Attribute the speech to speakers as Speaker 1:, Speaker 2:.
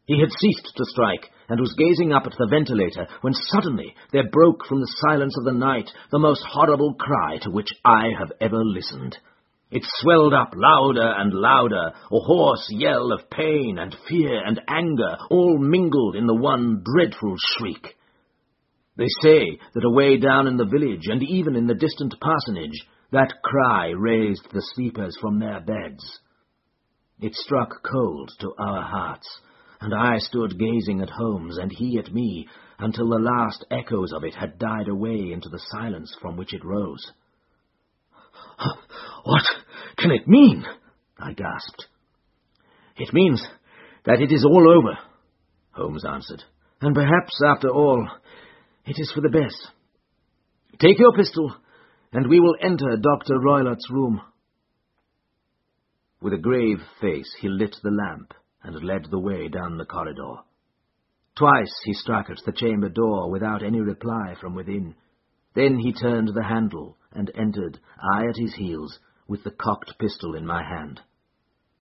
Speaker 1: He had ceased to strike, and was gazing up at the ventilator, when suddenly there broke from the silence of the night the most horrible cry to which I have ever listened. It swelled up louder and louder, a hoarse yell of pain and fear and anger, all mingled in the one dreadful shriek. They say that away down in the village, and even in the distant parsonage, that cry raised the sleepers from their beds. It struck cold to our hearts, and I stood gazing at Holmes and he at me until the last echoes of it had died away into the silence from which it rose. "What can it mean?" I gasped. "It means that it is all over," Holmes answered, "and perhaps, after all, it is for the best. Take your pistol, and we will enter Dr. Roylott's room." With a grave face he lit the lamp and led the way down the corridor. Twice he struck at the chamber door without any reply from within. Then he turned the handle and entered, I at his heels, with the cocked pistol in my hand.